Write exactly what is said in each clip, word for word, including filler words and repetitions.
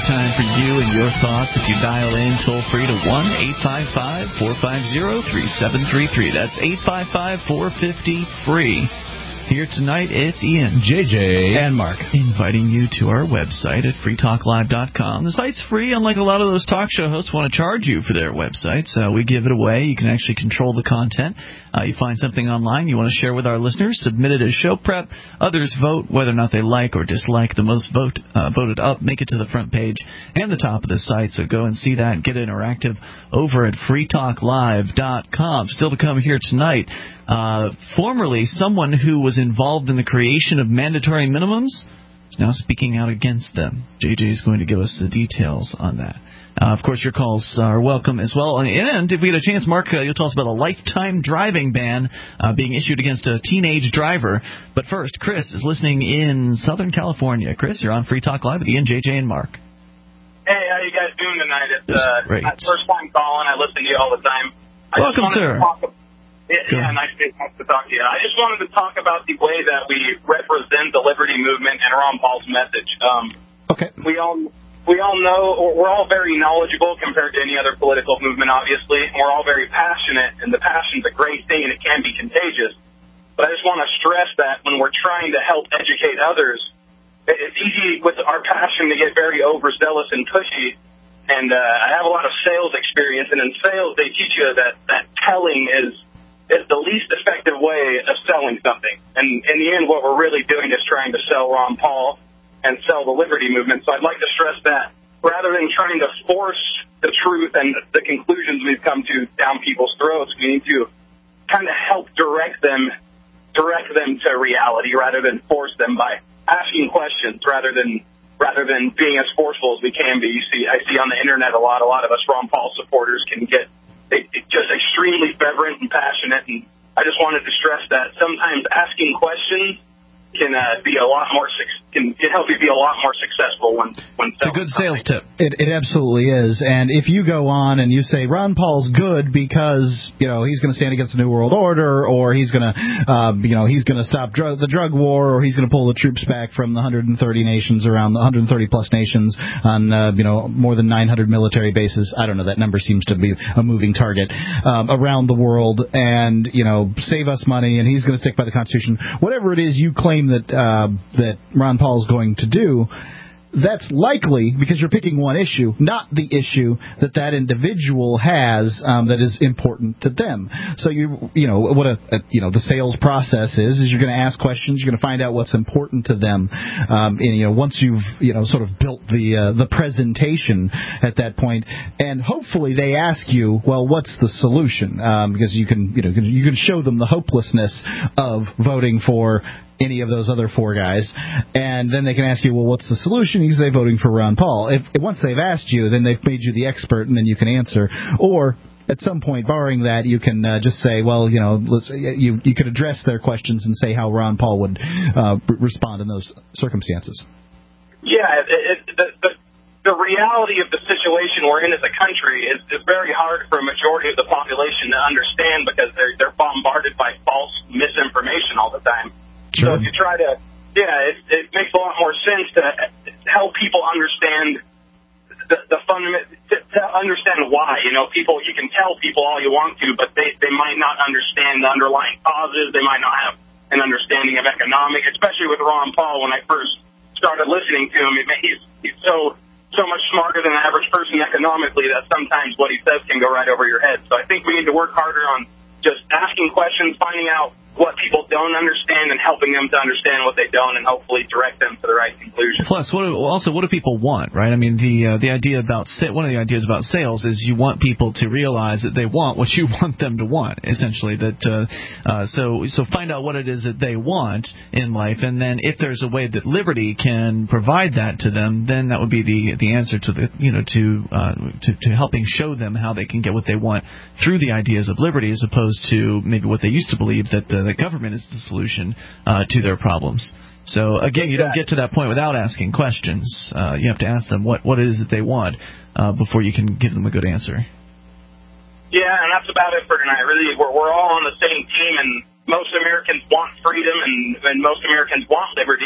time for you and your thoughts if you dial in toll-free to one eight five five, four five zero, three seven three three. That's eight five five, four five zero, free. Here tonight, it's Ian, J J, and Mark, inviting you to our website at free talk live dot com. The site's free, unlike a lot of those talk show hosts want to charge you for their websites. Uh, we give it away. You can actually control the content. Uh, you find something online you want to share with our listeners, submit it as show prep. Others vote whether or not they like or dislike the most vote uh, voted up. Make it to the front page and the top of the site. So go and see that and get interactive over at free talk live dot com. Still to come here tonight, uh, formerly someone who was involved in the creation of mandatory minimums is now speaking out against them. J J is going to give us the details on that. Uh, of course, your calls are welcome as well. And if we get a chance, Mark, uh, you'll tell us about a lifetime driving ban uh, being issued against a teenage driver. But first, Chris is listening in Southern California. Chris, you're on Free Talk Live with Ian, J J, and Mark. Hey, how you guys doing tonight? It's uh, great. my first time calling. I listen to you all the time. I welcome, sir. Yeah, yeah nice, to, nice to talk to you. I just wanted to talk about the way that we represent the Liberty Movement and Ron Paul's message. Um, okay. We all we all know, or we're all very knowledgeable compared to any other political movement, obviously, and we're all very passionate, and the passion's a great thing, and it can be contagious. But I just want to stress that when we're trying to help educate others, it's easy with our passion to get very overzealous and pushy. And uh, I have a lot of sales experience, and in sales, they teach you that, that telling is is the least effective way of selling something. And in the end, what we're really doing is trying to sell Ron Paul and sell the Liberty Movement. So I'd like to stress that rather than trying to force the truth and the conclusions we've come to down people's throats, we need to kind of help direct them, direct them to reality rather than force them by asking questions rather than rather than being as forceful as we can be. You see, I see on the internet a lot, a lot of us Ron Paul supporters can get It, it just extremely fervent and passionate, and I just wanted to stress that sometimes asking questions can uh, be a lot more can, can help you be a lot more successful when when it's a good sales tip. It, it absolutely is. And if you go on and you say Ron Paul's good because you know he's going to stand against the New World Order, or he's going to uh, you know he's going to stop drug, the drug war, or he's going to pull the troops back from the one hundred thirty nations around the one hundred thirty plus nations on uh, you know more than nine hundred military bases. I don't know, that number seems to be a moving target um, around the world, and you know save us money, and he's going to stick by the Constitution. Whatever it is you claim that uh, that Ron Paul's going to do, that's likely because you're picking one issue, not the issue that that individual has um, that is important to them. So you you know what a, a you know the sales process is is you're going to ask questions, you're going to find out what's important to them, um, and you know once you've you know sort of built the uh, the presentation at that point, and hopefully they ask you, well, what's the solution? Um, because you can you know you can show them the hopelessness of voting for any of those other four guys, and then they can ask you, well, what's the solution? You say voting for Ron Paul. If, if once they've asked you, then they've made you the expert, and then you can answer. Or at some point, barring that, you can uh, just say, well, you know, let's you you could address their questions and say how Ron Paul would uh, respond in those circumstances. Yeah, it, it, the, the the reality of the situation we're in as a country is, is very hard for a majority of the population to understand because they're they're bombarded by false misinformation all the time. Sure. So if you try to, yeah, it, it makes a lot more sense to help people understand the, the fundament, to, to understand why. You know, people, you can tell people all you want to, but they, they might not understand the underlying causes. They might not have an understanding of economic, especially with Ron Paul. When I first started listening to him, it, he's, he's so, so much smarter than the average person economically that sometimes what he says can go right over your head. So I think we need to work harder on just asking questions, finding out what people don't understand and helping them to understand what they don't and hopefully direct them to the right conclusion. Plus, what do, also, what do people want, right? I mean, the uh, the idea about one of the ideas about sales is you want people to realize that they want what you want them to want, essentially. That uh, uh, so so find out what it is that they want in life, and then if there's a way that Liberty can provide that to them, then that would be the the answer to the you know to uh, to, to helping show them how they can get what they want through the ideas of Liberty, as opposed to maybe what they used to believe that the, the government is the solution uh, to their problems. So, again, you don't get to that point without asking questions. Uh, you have to ask them what, what it is that they want uh, before you can give them a good answer. Yeah, and that's about it for tonight. Really, we're, we're all on the same team, and most Americans want freedom, and, and most Americans want liberty.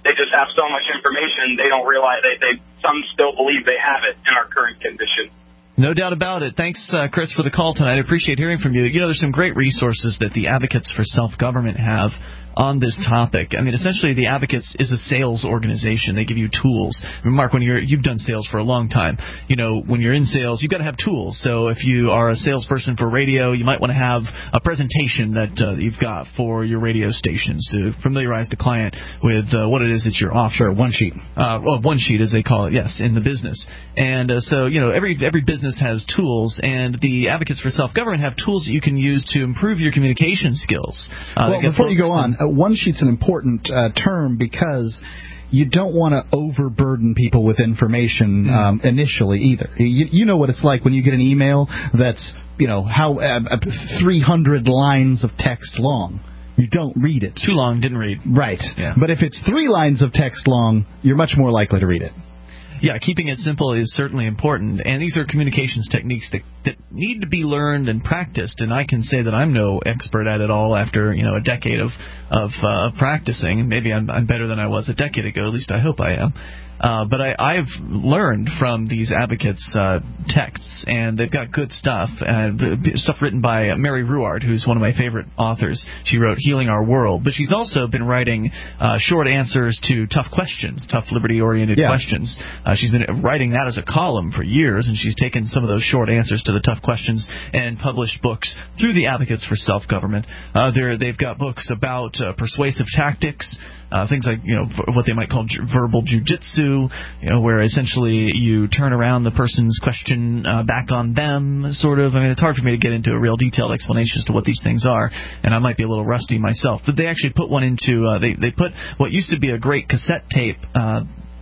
they just have so much information they don't realize they, they some still believe they have it in our current condition. No doubt about it. Thanks, uh, Chris, for the call tonight. I appreciate hearing from you. You know, there's some great resources that the Advocates for Self-Government have on this topic. I mean, essentially, the Advocates is a sales organization. They give you tools. I mean, Mark, when you're you've done sales for a long time, you know, when you're in sales, you've got to have tools. So if you are a salesperson for radio, you might want to have a presentation that uh, you've got for your radio stations to familiarize the client with uh, what it is that you're offering. Sure, one sheet. Uh, well, one sheet, as they call it, yes, in the business. And uh, so, you know, every every business has tools, and the Advocates for Self-Government have tools that you can use to improve your communication skills. Uh, well, before you go on, uh, one sheet's an important uh, term because you don't want to overburden people with information mm. um, initially either. You, you know what it's like when you get an email that's, you know, how uh, three hundred lines of text long. You don't read it. Too long, didn't read. Right. Yeah. But if it's three lines of text long, you're much more likely to read it. Yeah, keeping it simple is certainly important, and these are communications techniques that, that need to be learned and practiced, and I can say that I'm no expert at it all after, you know, a decade of of uh, practicing. Maybe I'm, I'm better than I was a decade ago, at least I hope I am. Uh, but I, I've learned from these advocates' uh, texts, and they've got good stuff. Uh, stuff written by Mary Ruwart, who's one of my favorite authors. She wrote Healing Our World, but she's also been writing uh, short answers to tough questions, tough liberty-oriented yeah. questions. Uh, she's been writing that as a column for years, and she's taken some of those short answers to the tough questions and published books through the Advocates for Self-Government. Uh, they've got books about uh, persuasive tactics, uh, things like, you know, what they might call ju- verbal jujitsu, you know, where essentially you turn around the person's question uh, back on them, sort of. I mean, it's hard for me to get into a real detailed explanation as to what these things are, and I might be a little rusty myself. But they actually put one into, uh, they, they put what used to be a great cassette tape, uh,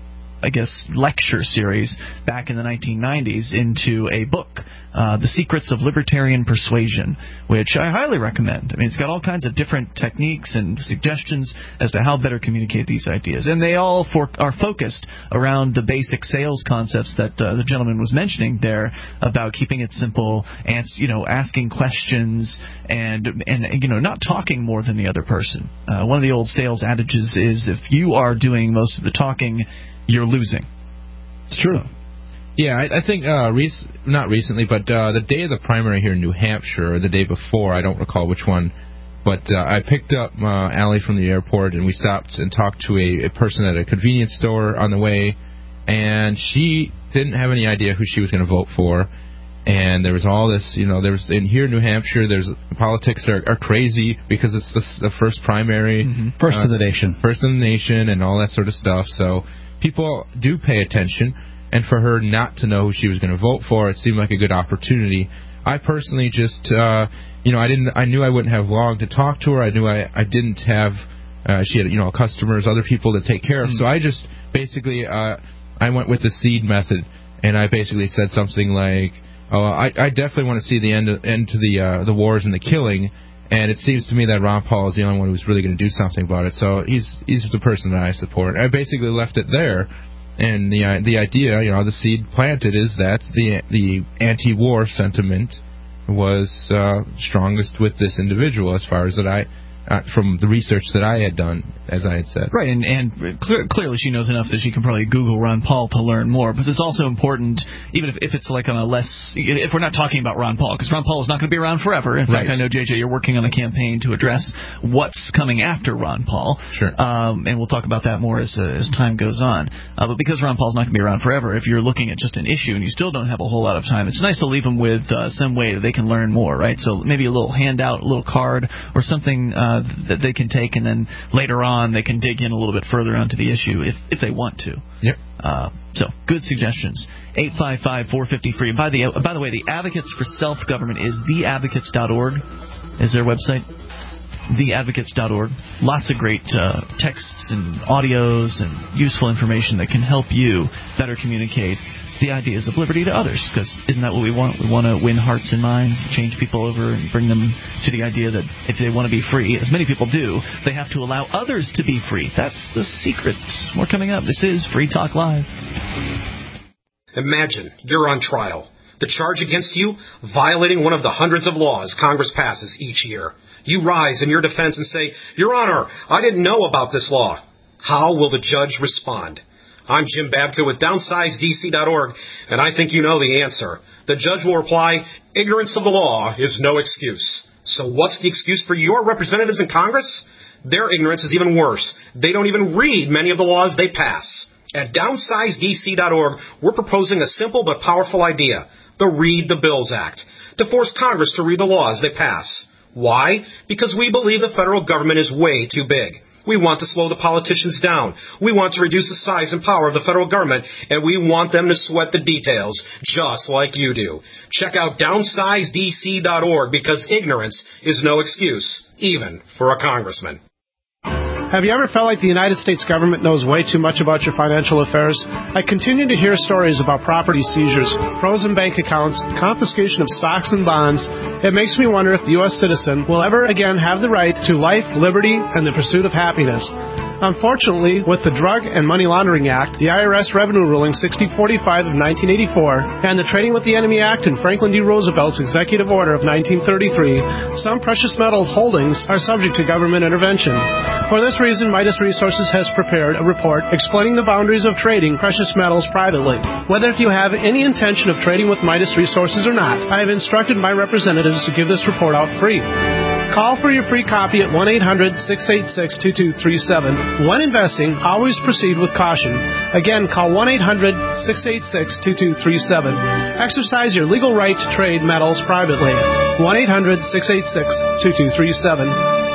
I guess, lecture series back in the nineteen nineties into a book, uh, The Secrets of Libertarian Persuasion, which I highly recommend. I mean, it's got all kinds of different techniques and suggestions as to how better communicate these ideas. And they all for, are focused around the basic sales concepts that uh, the gentleman was mentioning there about keeping it simple, and, you know, asking questions and, and you know, not talking more than the other person. Uh, one of the old sales adages is if you are doing most of the talking, you're losing. It's true. So. Yeah, I, I think uh, rec- not recently, but uh, the day of the primary here in New Hampshire, or the day before, I don't recall which one, but uh, I picked up uh, Allie from the airport, and we stopped and talked to a, a person at a convenience store on the way, and she didn't have any idea who she was going to vote for. And there was all this, you know, there was in here in New Hampshire, there's politics are, are crazy because it's the, the first primary, mm-hmm. first uh, of the nation, first in the nation, and all that sort of stuff. So people do pay attention, and for her not to know who she was going to vote for, it seemed like a good opportunity. I personally just, uh, you know, I didn't, I knew I wouldn't have long to talk to her. I knew I, I didn't have, uh, she had, you know, customers, other people to take care of. Mm-hmm. So I just basically, uh, I went with the seed method, and I basically said something like, oh, I, I definitely want to see the end, of, end to the uh, the wars and the killing, and it seems to me that Ron Paul is the only one who's really going to do something about it. So he's he's the person that I support. I basically left it there, and the uh, the idea, you know, the seed planted is that the the anti-war sentiment was uh, strongest with this individual, as far as that I. Uh, from the research that I had done, as I had said. Right, and, and clear, clearly she knows enough that she can probably Google Ron Paul to learn more, but it's also important, even if, if it's like on a less, if we're not talking about Ron Paul, because Ron Paul is not going to be around forever. In right. fact, I know, J J, you're working on a campaign to address what's coming after Ron Paul. Sure. Um, and we'll talk about that more as, uh, as time goes on. Uh, but because Ron Paul's not going to be around forever, if you're looking at just an issue and you still don't have a whole lot of time, it's nice to leave them with uh, some way that they can learn more, right? So maybe a little handout, a little card, or something uh, that they can take, and then later on they can dig in a little bit further onto the issue if, if they want to. Yep. Uh, so, good suggestions. eight five five, four five zero, free. By the, by the way, the Advocates for Self-Government is the advocates dot org is their website. the advocates dot org. Lots of great uh, texts and audios and useful information that can help you better communicate the ideas of liberty to others, because isn't that what we want? We want to win hearts and minds, change people over, and bring them to the idea that if they want to be free, as many people do, they have to allow others to be free. That's the secret. More coming up. This is Free Talk Live. Imagine you're on trial. The charge against you, violating one of the hundreds of laws Congress passes each year. You rise in your defense and say, Your Honor, I didn't know about this law. How will the judge respond? I'm Jim Babka with downsize D C dot org, and I think you know the answer. The judge will reply, ignorance of the law is no excuse. So what's the excuse for your representatives in Congress? Their ignorance is even worse. They don't even read many of the laws they pass. At downsize D C dot org, we're proposing a simple but powerful idea, the Read the Bills Act, to force Congress to read the laws they pass. Why? Because we believe the federal government is way too big. We want to slow the politicians down. We want to reduce the size and power of the federal government, and we want them to sweat the details, just like you do. Check out downsize D C dot org, because ignorance is no excuse, even for a congressman. Have you ever felt like the United States government knows way too much about your financial affairs? I continue to hear stories about property seizures, frozen bank accounts, confiscation of stocks and bonds. It makes me wonder if the U S citizen will ever again have the right to life, liberty, and the pursuit of happiness. Unfortunately, with the Drug and Money Laundering Act, the I R S Revenue Ruling sixty forty-five of nineteen eighty-four, and the Trading with the Enemy Act and Franklin D. Roosevelt's Executive Order of nineteen thirty-three, some precious metals holdings are subject to government intervention. For this reason, Midas Resources has prepared a report explaining the boundaries of trading precious metals privately. Whether if you have any intention of trading with Midas Resources or not, I have instructed my representatives to give this report out free. Call for your free copy at one eight hundred, six eight six, two two three seven. When investing, always proceed with caution. Again, call one eight hundred, six eight six, two two three seven. Exercise your legal right to trade metals privately. one eight hundred, six eight six, two two three seven.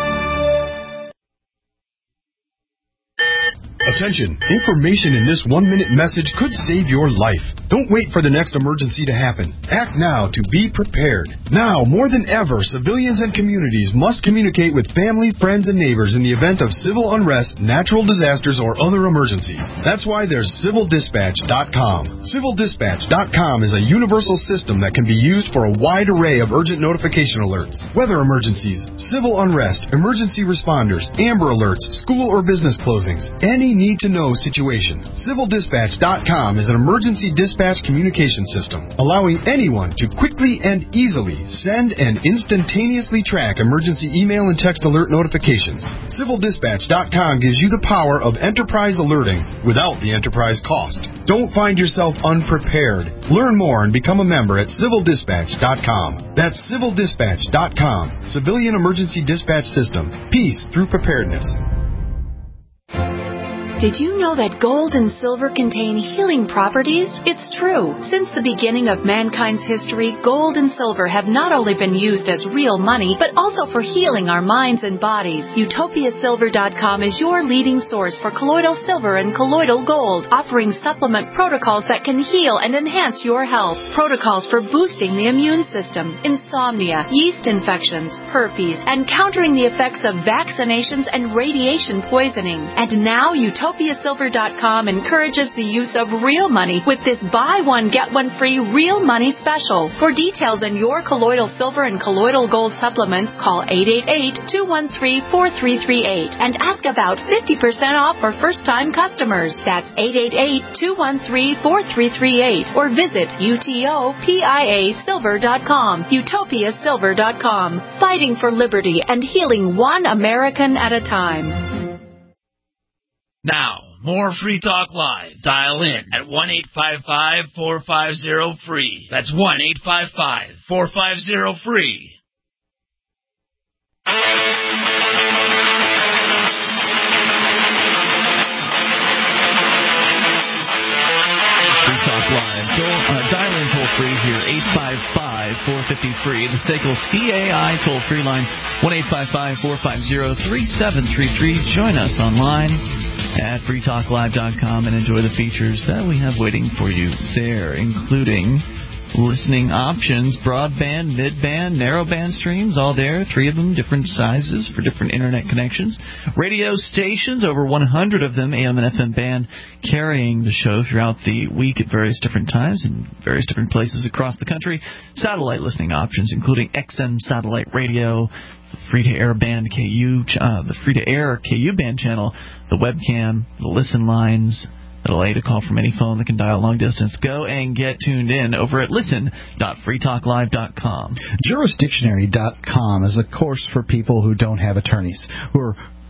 Attention! Information in this one-minute message could save your life. Don't wait for the next emergency to happen. Act now to be prepared. Now, more than ever, civilians and communities must communicate with family, friends, and neighbors in the event of civil unrest, natural disasters, or other emergencies. That's why there's civil dispatch dot com. civil dispatch dot com is a universal system that can be used for a wide array of urgent notification alerts. Weather emergencies, civil unrest, emergency responders, Amber Alerts, school or business closings, any need-to-know situation. civil dispatch dot com is an emergency dispatch communication system, allowing anyone to quickly and easily send and instantaneously track emergency email and text alert notifications. civil dispatch dot com gives you the power of enterprise alerting without the enterprise cost. Don't find yourself unprepared. Learn more and become a member at civil dispatch dot com. That's civil dispatch dot com. Civilian Emergency Dispatch System. Peace through preparedness. Did you know that gold and silver contain healing properties? It's true. Since the beginning of mankind's history, gold and silver have not only been used as real money, but also for healing our minds and bodies. Utopia Silver dot com is your leading source for colloidal silver and colloidal gold, offering supplement protocols that can heal and enhance your health. Protocols for boosting the immune system, insomnia, yeast infections, herpes, and countering the effects of vaccinations and radiation poisoning. And now Utopia Utopia Silver dot com encourages the use of real money with this buy one, get one free real money special. For details on your colloidal silver and colloidal gold supplements, call eight eight eight, two one three, four three three eight and ask about fifty percent off for first-time customers. That's eight eight eight, two one three, four three three eight or visit Utopia Silver dot com. Utopia Silver dot com. Fighting for liberty and healing one American at a time. Now, more Free Talk Live. Dial in at one eight five five, four five zero, free. That's one eight five five, four five zero, free. Free Talk Live. Go, uh, dial in toll free here, eight five five, four five zero, free. The S A C L C A I toll free line, one eight five five, four five zero, three seven three three. Join us online at free talk live dot com and enjoy the features that we have waiting for you there, including listening options, broadband, midband, narrowband streams, all there. Three of them, different sizes for different internet connections. Radio stations, over one hundred of them, A M and F M band, carrying the show throughout the week at various different times in various different places across the country. Satellite listening options, including X M satellite radio, free-to-air band K U, uh, the free-to-air K U band channel, the webcam, the listen lines that allow you to call from any phone that can dial long distance. Go and get tuned in over at listen dot free talk live dot com. Jurisdictionary dot com is a course for people who don't have attorneys, who are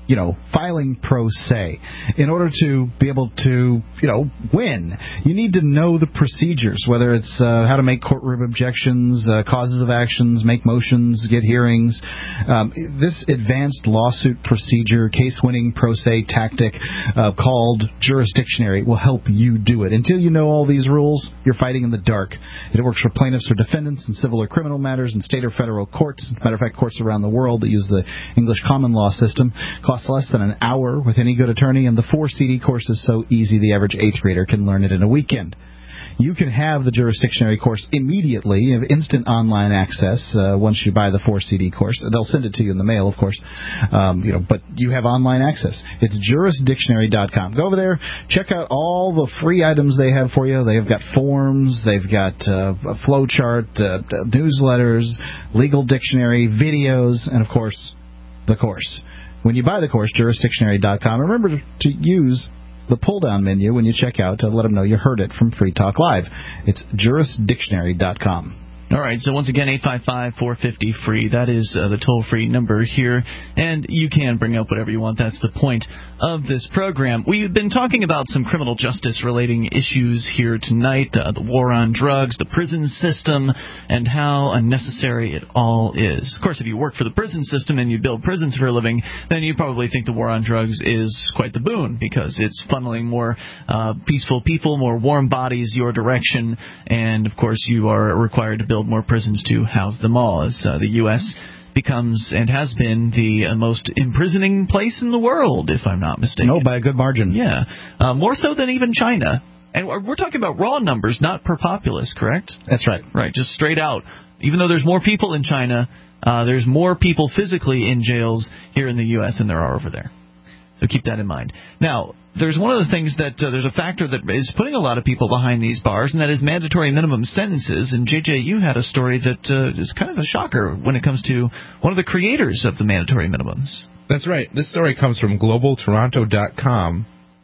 you know, filing pro se. In order to be able to, you know, win, you need to know the procedures, whether it's uh, how to make courtroom objections, uh, causes of actions, make motions, get hearings. Um, this advanced lawsuit procedure, case-winning pro se tactic uh, called jurisdictionary will help you do it. Until you know all these rules, you're fighting in the dark. It works for plaintiffs or defendants in civil or criminal matters in state or federal courts. As a matter of fact, courts around the world that use the English common law system costs less than an hour with any good attorney, and the four C D course is so easy the average eighth grader can learn it in a weekend. You can have the jurisdictionary course immediately. You have instant online access uh, once you buy the four C D course. They'll send it to you in the mail, of course, um, you know, but you have online access. It's jurisdictionary dot com. Go over there, check out all the free items they have for you. They've got forms, they've got uh, a flow chart, uh, newsletters, legal dictionary, videos, and, of course, the course. When you buy the course, jurisdictionary dot com, remember to use the pull-down menu when you check out to let them know you heard it from Free Talk Live. It's jurisdictionary dot com. All right, so once again, eight five five, four five zero, free. That is uh, the toll-free number here, and you can bring up whatever you want. That's the point of this program. We've been talking about some criminal justice-relating issues here tonight, uh, the war on drugs, the prison system, and how unnecessary it all is. Of course, if you work for the prison system and you build prisons for a living, then you probably think the war on drugs is quite the boon, because it's funneling more uh, peaceful people, more warm bodies your direction, and, of course, you are required to build more prisons to house them all, as uh, the U S becomes and has been the uh, most imprisoning place in the world, if I'm not mistaken. No, by a good margin. Yeah, uh, more so than even China. And we're talking about raw numbers, not per populace, correct? That's right. Right, just straight out. Even though there's more people in China, uh, there's more people physically in jails here in the U S than there are over there. So keep that in mind. Now, there's one of the things that uh, there's a factor that is putting a lot of people behind these bars, and that is mandatory minimum sentences. And, J J, you had a story that uh, is kind of a shocker when it comes to one of the creators of the mandatory minimums. That's right. This story comes from global toronto dot com.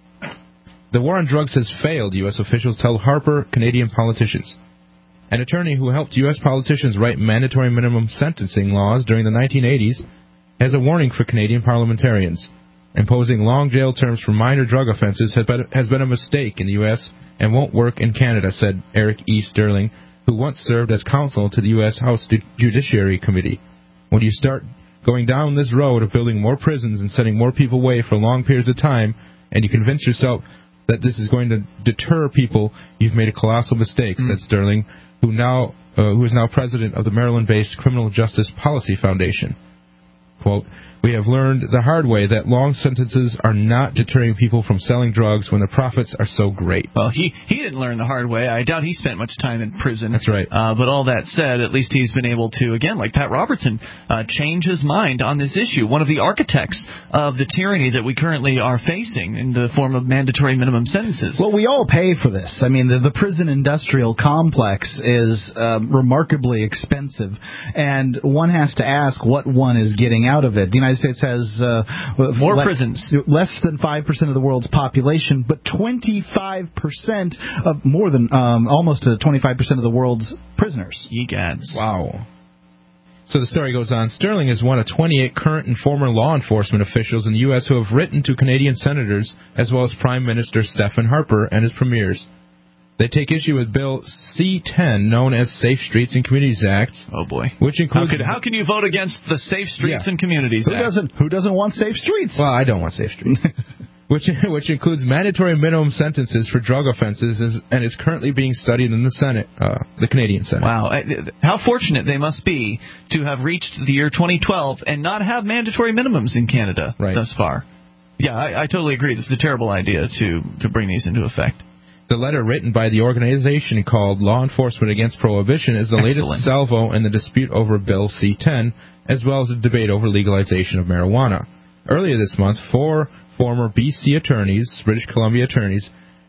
The war on drugs has failed, U S officials tell Harper Canadian politicians. An attorney who helped U S politicians write mandatory minimum sentencing laws during the nineteen eighties has a warning for Canadian parliamentarians. Imposing long jail terms for minor drug offenses has been, has been a mistake in the U S and won't work in Canada, said Eric E. Sterling, who once served as counsel to the U S House Judiciary Committee. When you start going down this road of building more prisons and sending more people away for long periods of time, and you convince yourself that this is going to deter people, you've made a colossal mistake, mm. said Sterling, who now uh, who is now president of the Maryland-based Criminal Justice Policy Foundation. Quote, we have learned the hard way that long sentences are not deterring people from selling drugs when the profits are so great. Well, he, he didn't learn the hard way. I doubt he spent much time in prison. That's right. Uh, but all that said, at least he's been able to, again, like Pat Robertson, uh, change his mind on this issue. One of the architects of the tyranny that we currently are facing in the form of mandatory minimum sentences. Well, we all pay for this. I mean, the, the prison industrial complex is um, remarkably expensive, and one has to ask what one is getting out of it. The United States has uh, more le- prisons, less than five percent of the world's population, but twenty-five percent of more than um, almost to twenty-five percent of the world's prisoners. Egads. Wow. So the story goes on. Sterling is one of twenty-eight current and former law enforcement officials in the U S who have written to Canadian senators, as well as Prime Minister Stephen Harper and his premiers. They take issue with Bill C ten, known as Safe Streets and Communities Act. Oh, boy. Which includes... How, could, how can you vote against the Safe Streets yeah. and Communities who Act? Doesn't, who doesn't want safe streets? Well, I don't want safe streets. which which includes mandatory minimum sentences for drug offenses is, and is currently being studied in the Senate, uh, the Canadian Senate. Wow. How fortunate they must be to have reached the year twenty twelve and not have mandatory minimums in Canada right. thus far. Yeah, I, I totally agree. This is a terrible idea to, to bring these into effect. The letter written by the organization called Law Enforcement Against Prohibition is the Excellent. latest salvo in the dispute over Bill C ten, as well as the debate over legalization of marijuana. Earlier this month, four former B C attorneys, British Columbia attorneys,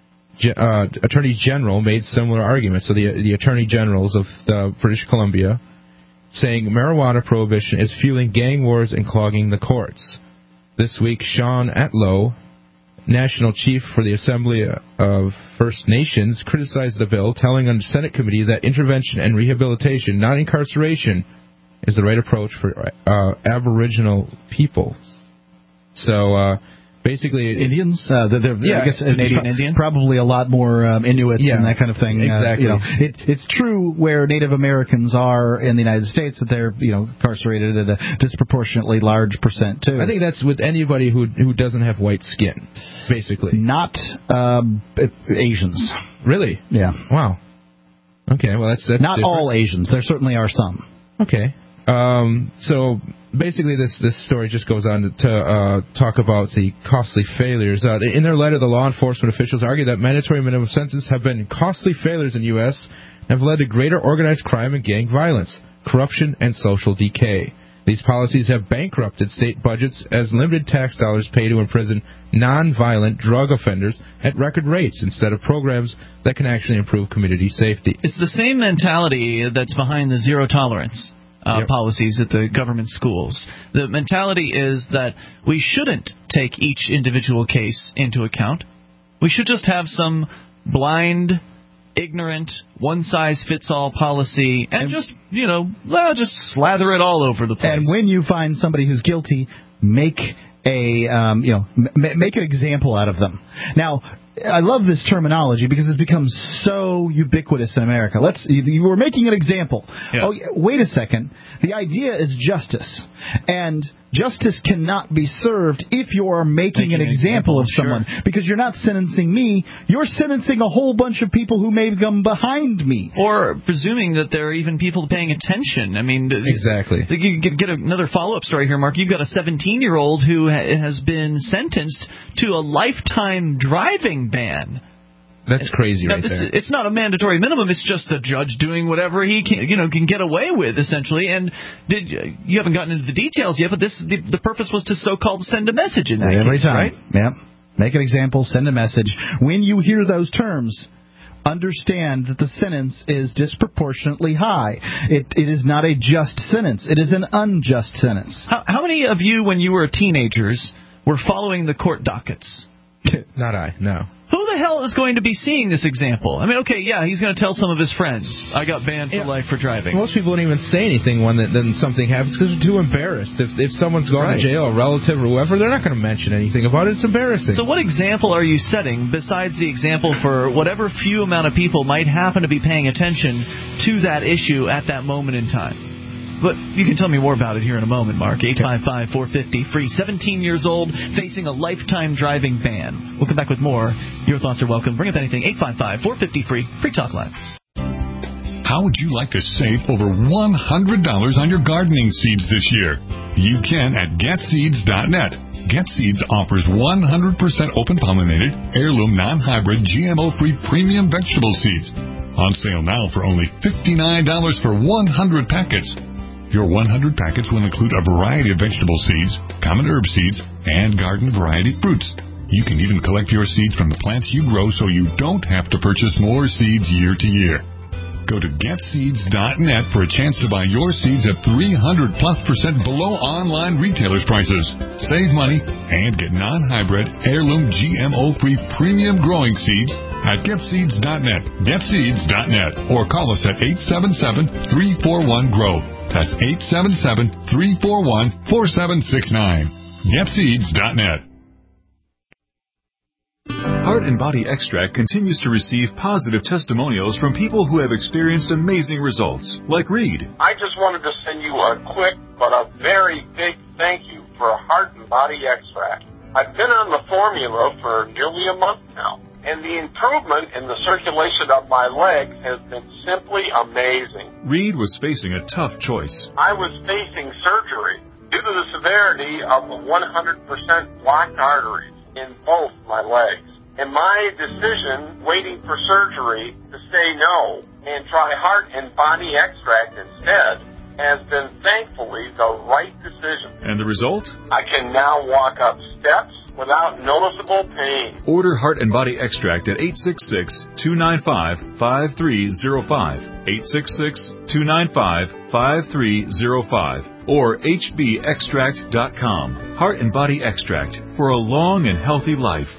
uh, Attorney General made similar arguments. So the, the Attorney Generals of the British Columbia saying marijuana prohibition is fueling gang wars and clogging the courts. This week, Sean Atlow, National Chief for the Assembly of First Nations, criticized the bill, telling a Senate committee that intervention and rehabilitation, not incarceration, is the right approach for uh, Aboriginal peoples. So uh, basically, Indians, uh, they're, they're, yeah, I guess Canadian pro- Indians, probably a lot more um, Inuits yeah, and that kind of thing. Exactly. Uh, you know, it, it's true where Native Americans are in the United States that they're you know incarcerated at a disproportionately large percent too. I think that's with anybody who who doesn't have white skin, basically. Not um, Asians. Really? Yeah. Wow. Okay. Well, that's that's not different. all Asians. There certainly are some. Okay. Um, so basically, this this story just goes on to, to uh, talk about the costly failures. Uh, in their letter, the law enforcement officials argue that mandatory minimum sentences have been costly failures in the U S and have led to greater organized crime and gang violence, corruption, and social decay. These policies have bankrupted state budgets as limited tax dollars pay to imprison non-violent drug offenders at record rates instead of programs that can actually improve community safety. It's the same mentality that's behind the zero tolerance uh, yep. policies at the government schools. The mentality is that we shouldn't take each individual case into account. We should just have some blind, ignorant, one-size-fits-all policy and, and just, you know, well, just slather it all over the place. And when you find somebody who's guilty, make a, um, you know, m- make an example out of them. Now, I love this terminology because it's become so ubiquitous in America. Let's you, you were making an example. Yeah. Oh, wait a second. The idea is justice, and justice cannot be served if you are making, making an, an example, example of someone, sure. because you're not sentencing me. You're sentencing a whole bunch of people who may come behind me, or presuming that there are even people paying attention. I mean, exactly. You get, get another follow-up story here, Mark. You've got a seventeen-year-old who ha- has been sentenced to a lifetime driving ban. That's crazy, now, right this, there. It's not a mandatory minimum. It's just the judge doing whatever he can, you know, can get away with, essentially. And did you haven't gotten into the details yet, but this the, the purpose was to so-called send a message in that Every case, time. right? Yep. Make an example, send a message. When you hear those terms, understand that the sentence is disproportionately high. It It is not a just sentence. It is an unjust sentence. How, how many of you, when you were teenagers, were following the court dockets? Not I, no. Who the hell is going to be seeing this example? I mean, okay, yeah, he's going to tell some of his friends, I got banned for yeah. life for driving. Most people don't even say anything when that, then something happens because they're too embarrassed. If if someone's going right. to jail, a relative or whoever, they're not going to mention anything about it. It's embarrassing. So what example are you setting besides the example for whatever few amount of people might happen to be paying attention to that issue at that moment in time? But you can tell me more about it here in a moment, Mark. eight five five, four five zero, free. seventeen years old, facing a lifetime driving ban. We'll come back with more. Your thoughts are welcome. Bring up anything. eight five five, four five zero, free. Free Talk Live. How would you like to save over one hundred dollars on your gardening seeds this year? You can at get seeds dot net. GetSeeds offers one hundred percent open-pollinated, heirloom, non-hybrid, G M O-free premium vegetable seeds. On sale now for only fifty-nine dollars for one hundred packets. Your one hundred packets will include a variety of vegetable seeds, common herb seeds, and garden variety fruits. You can even collect your seeds from the plants you grow so you don't have to purchase more seeds year to year. Go to get seeds dot net for a chance to buy your seeds at three hundred plus percent below online retailers' prices. Save money and get non-hybrid, heirloom, G M O-free premium growing seeds at get seeds dot net, get seeds dot net, or call us at eight seven seven, three four one, G R O W. That's eight seven seven, three four one, four seven six nine. get seeds dot net. Heart and Body Extract continues to receive positive testimonials from people who have experienced amazing results, like Reed. I just wanted to send you a quick but a very big thank you for Heart and Body Extract. I've been on the formula for nearly a month now, and the improvement in the circulation of my legs has been simply amazing. Reed was facing a tough choice. I was facing surgery due to the severity of the one hundred percent blocked arteries in both my legs. And my decision, waiting for surgery, to say no and try Heart and Body Extract instead, has been thankfully the right decision. And the result? I can now walk up steps without noticeable pain. Order Heart and Body Extract at eight six six, two nine five, five three zero five, eight six six, two nine five, five three zero five, or h b extract dot com. Heart and Body Extract for a long and healthy life.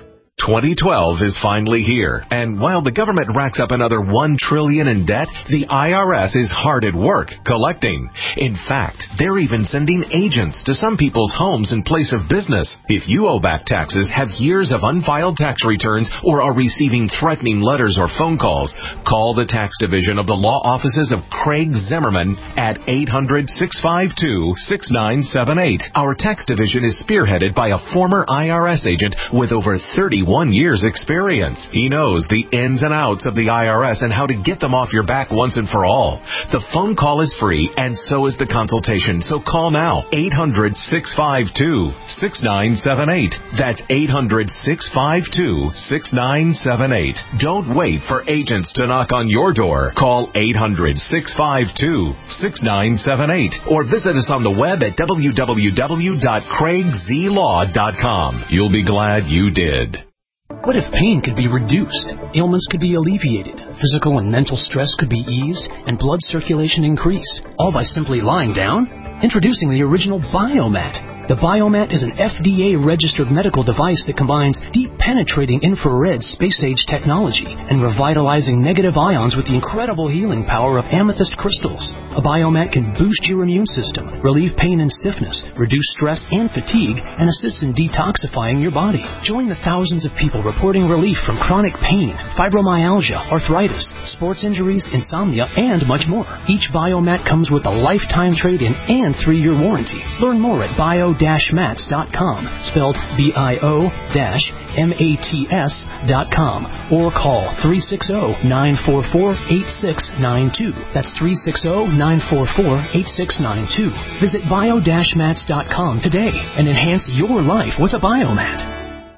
twenty twelve is finally here, and while the government racks up another one trillion dollars in debt, the I R S is hard at work collecting. In fact, they're even sending agents to some people's homes in place of business. If you owe back taxes, have years of unfiled tax returns, or are receiving threatening letters or phone calls, call the tax division of the law offices of Craig Zimmerman at eight hundred, six five two, six nine seven eight. Our tax division is spearheaded by a former I R S agent with over thirty-one years experience. He knows the ins and outs of the I R S and how to get them off your back once and for all. The phone call is free, and so is the consultation, so call now. eight hundred, six five two, six nine seven eight. That's eight hundred, six five two, six nine seven eight. Don't wait for agents to knock on your door. Call eight hundred, six five two, six nine seven eight or visit us on the web at w w w dot craig z law dot com. You'll be glad you did. What if pain could be reduced, ailments could be alleviated, physical and mental stress could be eased, and blood circulation increase, all by simply lying down? Introducing the original Biomat. The Biomat is an F D A-registered medical device that combines deep-penetrating infrared space-age technology and revitalizing negative ions with the incredible healing power of amethyst crystals. A Biomat can boost your immune system, relieve pain and stiffness, reduce stress and fatigue, and assist in detoxifying your body. Join the thousands of people reporting relief from chronic pain, fibromyalgia, arthritis, sports injuries, insomnia, and much more. Each Biomat comes with a lifetime trade-in and three-year warranty. Learn more at bio mats dot com, spelled B I O M A T S dot com, or call three six zero, nine four four, eight six nine two. That's three six zero, nine four four, eight six nine two. Visit bio mats dot com today and enhance your life with a Biomat.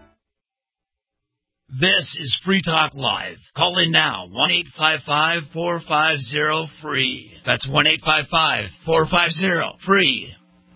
This is Free Talk Live. Call in now, one eight five five, four five zero, free. That's one eight five five, four five zero, free.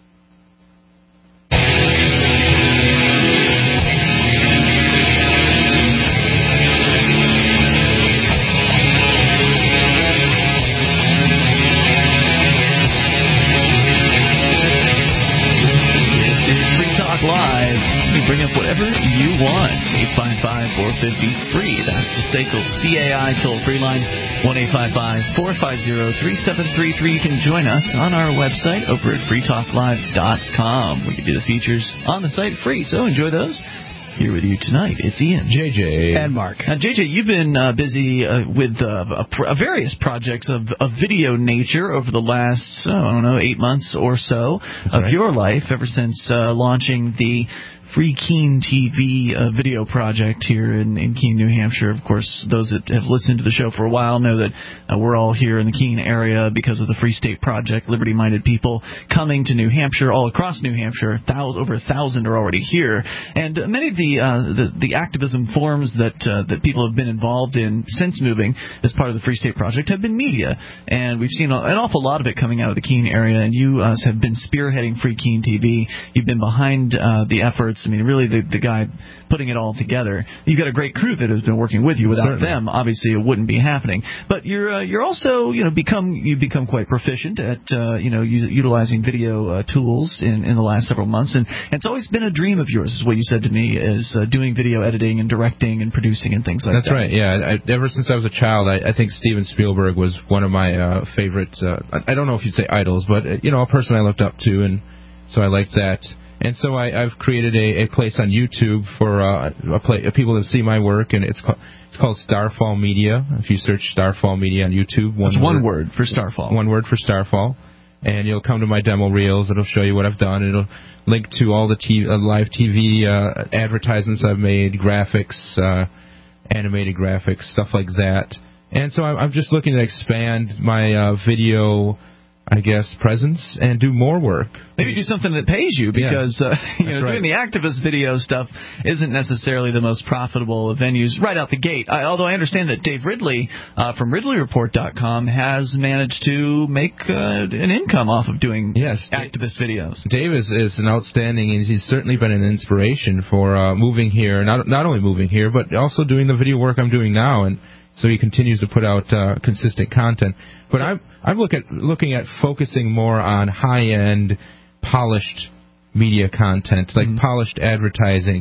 Live. You bring up whatever you want. eight five five, four five zero, free. That's the S A C L C A I toll-free line, one eight five five, four five zero, three seven three three. You can join us on our website over at free talk live dot com. We give you the features on the site free, so enjoy those. Here with you tonight, it's Ian, J J, and Mark. Now, J J, you've been uh, busy uh, with uh, a, a various projects of, of video nature over the last, oh, I don't know, eight months or so That's of right. your life, ever since uh, launching the Free Keene T V uh, video project here in, in Keene, New Hampshire. Of course, those that have listened to the show for a while know that uh, we're all here in the Keene area because of the Free State Project, liberty-minded people coming to New Hampshire, all across New Hampshire. Thousand, over a thousand are already here. And uh, many of the, uh, the the activism forms that uh, that people have been involved in since moving as part of the Free State Project have been media. And we've seen an awful lot of it coming out of the Keene area, and you uh, have been spearheading Free Keene T V. You've been behind uh, the efforts. I mean, really, the, the guy putting it all together. You've got a great crew that has been working with you. Without Certainly. them, obviously, it wouldn't be happening. But you're uh, you're also, you know, become you've become quite proficient at uh, you know u- utilizing video uh, tools in, in the last several months, and, and it's always been a dream of yours, is what you said to me, is uh, doing video editing and directing and producing and things like That's that. That's right. Yeah, I, ever since I was a child, I, I think Steven Spielberg was one of my uh, favorite. Uh, I, I don't know if you'd say idols, but uh, you know, a person I looked up to, and so I liked that. And so I, I've created a, a place on YouTube for uh, a play, people to see my work, and it's called, it's called Starfall Media. If you search Starfall Media on YouTube, one That's word, one word for Starfall. One word for Starfall, and you'll come to my demo reels. It'll show you what I've done. It'll link to all the T V, uh, live T V uh, advertisements I've made, graphics, uh, animated graphics, stuff like that. And so I'm, I'm just looking to expand my uh, video, I guess, presence and do more work. Maybe do something that pays you, because yeah, uh, you know, right. doing the activist video stuff isn't necessarily the most profitable of venues right out the gate. I, although I understand that Dave Ridley uh, from Ridley Report dot com has managed to make uh, an income off of doing yes, activist Dave, videos. Dave is, is an outstanding, and he's certainly been an inspiration for uh, moving here, not not only moving here, but also doing the video work I'm doing now, and so he continues to put out uh, consistent content. But so, I'm I'm look at, looking at focusing more on high-end, polished media content, like mm-hmm. polished advertising.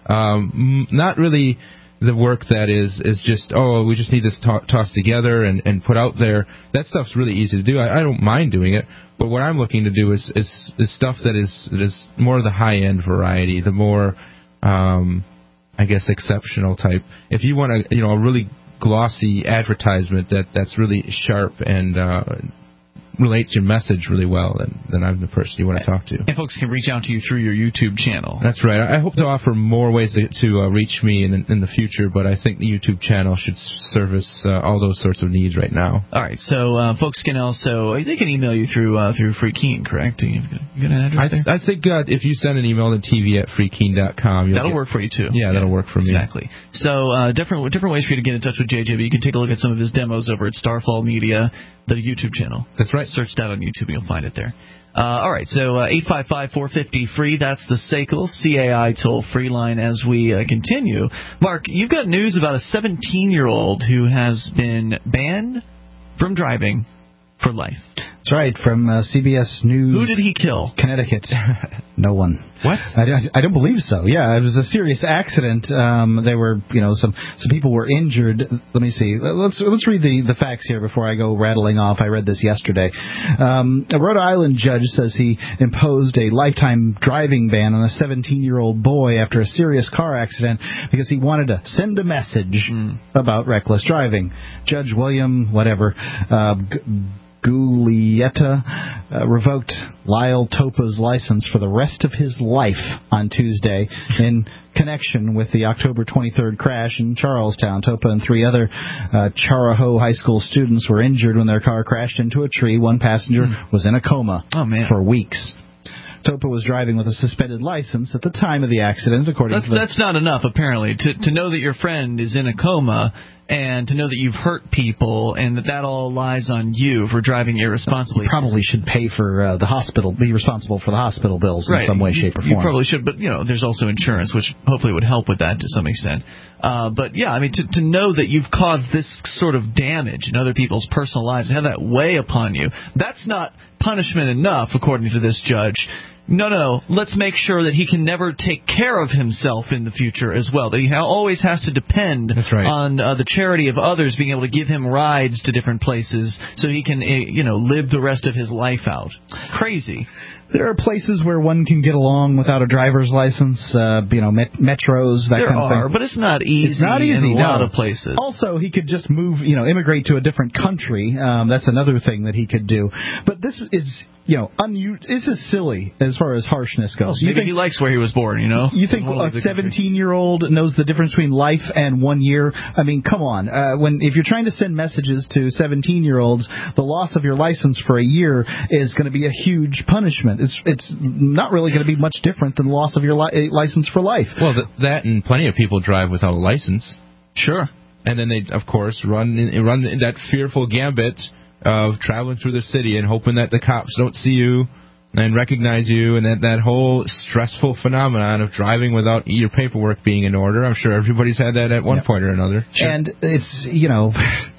Um, not really the work that is is just, oh, we just need this to- tossed together and, and put out there. That stuff's really easy to do. I, I don't mind doing it. But what I'm looking to do is is, is stuff that is, that is more of the high-end variety, the more, um, I guess, exceptional type. If you want a, you know, a really glossy advertisement that, that's really sharp and uh, relates your message really well, then, then I'm the person you want to talk to. And folks can reach out to you through your YouTube channel. That's right. I hope to offer more ways to, to uh, reach me in, in the future, but I think the YouTube channel should service uh, all those sorts of needs right now. All right, so uh, folks can also, they can email you through uh, through Free Keen, correct? You got, you got an address I, there? I think uh, if you send an email to T V at free keen dot com, that'll get, work for you too. Yeah, that'll work for me. Exactly. So uh, different different ways for you to get in touch with J J, but you can take a look at some of his demos over at Starfall Media, the YouTube channel. That's right. Search that on YouTube. You'll find it there. Uh, all right, so uh, eight five five, four five zero, free. That's the S A C L C A I toll-free line as we uh, continue. Mark, you've got news about a seventeen-year-old who has been banned from driving for life. That's right, from uh, C B S News. Who did he kill? Connecticut. No one. What? I, I don't believe so. Yeah, it was a serious accident. Um, there were, you know, some some people were injured. Let me see. Let's let's read the, the facts here before I go rattling off. I read this yesterday. Um, a Rhode Island judge says he imposed a lifetime driving ban on a seventeen-year-old boy after a serious car accident because he wanted to send a message mm. about reckless driving. Judge William, whatever, uh, G- Guglietta uh, revoked Lyle Topa's license for the rest of his life on Tuesday in connection with the October twenty-third crash in Charlestown. Topa and three other uh, Charahoe High School students were injured when their car crashed into a tree. One passenger mm. was in a coma oh, man. for weeks. Topa was driving with a suspended license at the time of the accident, according that's, to the... That's not enough, apparently, to to know that your friend is in a coma and to know that you've hurt people and that that all lies on you for driving irresponsibly. You probably should pay for uh, the hospital, be responsible for the hospital bills right. in some way, shape, or form. You probably should, but, you know, there's also insurance, which hopefully would help with that to some extent. Uh, but, yeah, I mean, to, to know that you've caused this sort of damage in other people's personal lives, have that weigh upon you, that's not punishment enough, according to this judge. No, no, let's make sure that he can never take care of himself in the future as well, that he ha- always has to depend That's right. on uh, the charity of others being able to give him rides to different places so he can, uh, you know, live the rest of his life out. Crazy. There are places where one can get along without a driver's license, uh, you know, met- metros, that there kind of thing. There are, but it's not easy, it's not easy in a no. lot of places. Also, he could just move, you know, immigrate to a different country. Um, that's another thing that he could do. But this is, you know, un- this is silly as far as harshness goes. Maybe you think, he likes where he was born, you know? You think a seventeen-year-old knows the difference between life and one year? I mean, come on. Uh, when if you're trying to send messages to seventeen-year-olds, the loss of your license for a year is going to be a huge punishment. It's it's not really going to be much different than the loss of your li- license for life. Well, th- that and plenty of people drive without a license. Sure. And then they, of course, run in, run in that fearful gambit of traveling through the city and hoping that the cops don't see you and recognize you, and that, that whole stressful phenomenon of driving without your paperwork being in order. I'm sure everybody's had that at one yep. point or another. Sure. And it's, you know...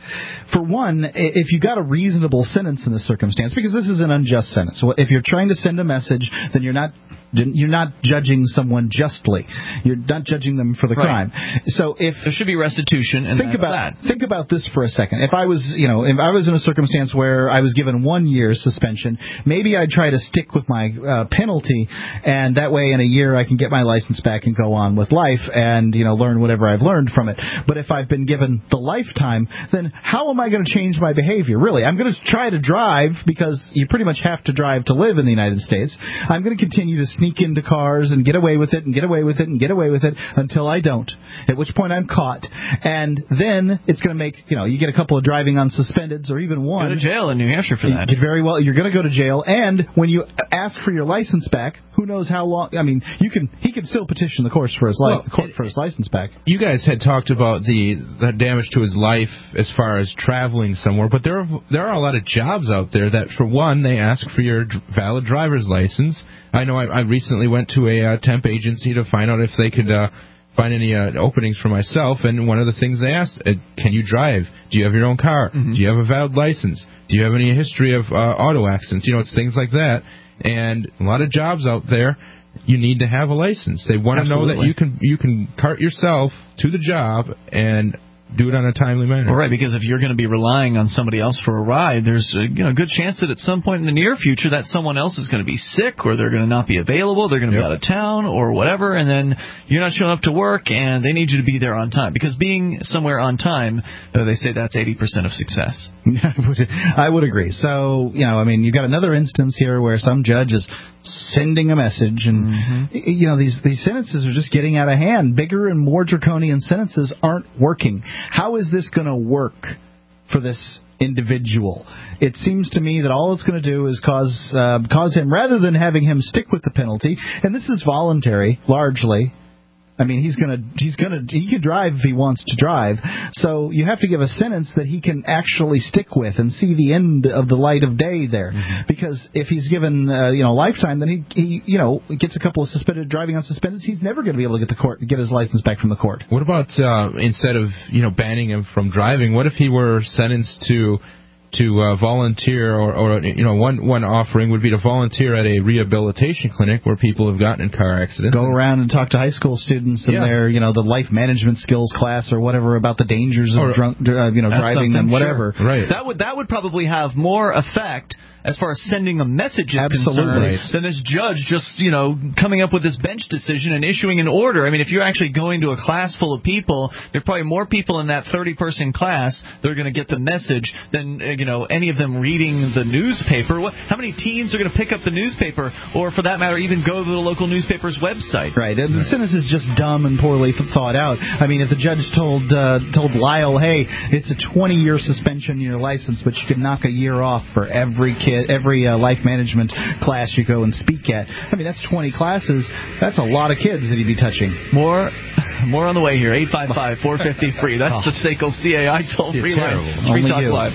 For one, if you got a reasonable sentence in this circumstance, because this is an unjust sentence. So if you're trying to send a message, then you're not you're not judging someone justly. You're not judging them for the right. crime. So if there should be restitution, and think that's about that. think about this for a second. If I was, you know, if I was in a circumstance where I was given one year's suspension, maybe I'd try to stick with my uh, penalty, and that way in a year I can get my license back and go on with life, and you know learn whatever I've learned from it. But if I've been given the lifetime, then how am I going to change my behavior? Really, I'm going to try to drive because you pretty much have to drive to live in the United States. I'm going to continue to sneak into cars and get away with it and get away with it and get away with it until I don't, at which point I'm caught. And then it's going to make, you know, you get a couple of driving on suspendeds or even one. Go to jail in New Hampshire for that. Very well, you're going to go to jail. And when you ask for your license back, who knows how long, I mean, you can he can still petition the court for his, life, well, court for his license back. You guys had talked about the, the damage to his life as far as traveling somewhere, but there are, there are a lot of jobs out there that, for one, they ask for your valid driver's license. I know I, I recently went to a uh, temp agency to find out if they could uh, find any uh, openings for myself, and one of the things they asked, uh, can you drive? Do you have your own car? Mm-hmm. Do you have a valid license? Do you have any history of uh, auto accidents? You know, it's things like that. And a lot of jobs out there, you need to have a license. They want to know that you can you can cart yourself to the job and do it on a timely manner. Well, right, because if you're going to be relying on somebody else for a ride, there's a you know, good chance that at some point in the near future that someone else is going to be sick, or they're going to not be available, they're going to yep. be out of town, or whatever, and then you're not showing up to work, and they need you to be there on time. Because being somewhere on time, uh, they say that's eighty percent of success. I would, I would agree. So, you know, I mean, you've got another instance here where some judge is sending a message, and, mm-hmm. you know, these, these sentences are just getting out of hand. Bigger and more draconian sentences aren't working. How is this going to work for this individual? It seems to me that all it's going to do is cause uh, cause him, rather than having him stick with the penalty, and this is voluntary, largely. I mean, he's gonna he's gonna he can drive if he wants to drive. So you have to give a sentence that he can actually stick with and see the end of the light of day there. Mm-hmm. Because if he's given uh, you know lifetime, then he he you know gets a couple of suspended driving on suspended. He's never going to be able to get the court get his license back from the court. What about uh, instead of you know banning him from driving? What if he were sentenced to to uh, volunteer, or, or you know, one one offering would be to volunteer at a rehabilitation clinic where people have gotten in car accidents. Go around and talk to high school students in yeah. their, you know, the life management skills class or whatever about the dangers of or, drunk, uh, you know, driving and whatever. Sure. Right. That would that would probably have more effect as far as sending a message is Absolutely. concerned, than this judge just, you know, coming up with this bench decision and issuing an order. I mean, if you're actually going to a class full of people, there are probably more people in that thirty-person class that are going to get the message than, you know, any of them reading the newspaper. What, how many teens are going to pick up the newspaper, or for that matter, even go to the local newspaper's website? Right. And the sentence is just dumb and poorly thought out. I mean, if the judge told uh, told Lyle, hey, it's a twenty-year suspension in your license, but you can knock a year off for every kid, every uh, life management class you go and speak at. I mean, that's twenty classes. That's a lot of kids that he'd be touching. More more on the way here. eight five five, four five zero, free. That's oh. the S A C L C A I toll-free line. It's Free Talk Live.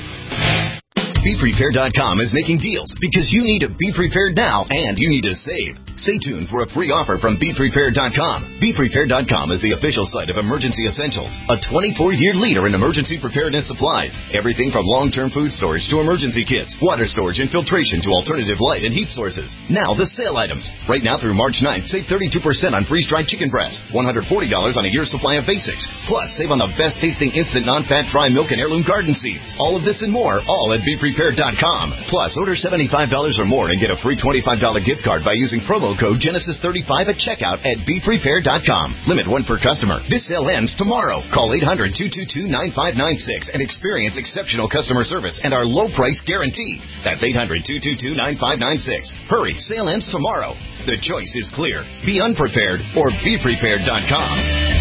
Be Prepared dot com is making deals because you need to be prepared now and you need to save. Stay tuned for a free offer from Be Prepared dot com. Be Prepared dot com is the official site of Emergency Essentials, a twenty-four year leader in emergency preparedness supplies. Everything from long-term food storage to emergency kits, water storage and filtration to alternative light and heat sources. Now the sale items. Right now through March ninth, save thirty-two percent on freeze-dried chicken breast, one hundred forty dollars on a year's supply of basics. Plus, save on the best-tasting instant non-fat dry milk and heirloom garden seeds. All of this and more, all at Be Prepared dot com. Plus, order seventy-five dollars or more and get a free twenty-five dollars gift card by using promo code Genesis thirty-five at checkout at Be Prepared dot com. Limit one per customer. This sale ends tomorrow. Call eight hundred, two two two, nine five nine six and experience exceptional customer service and our low price guarantee. That's eight hundred, two two two, nine five nine six. Hurry, sale ends tomorrow. The choice is clear. Be unprepared or Be Prepared dot com.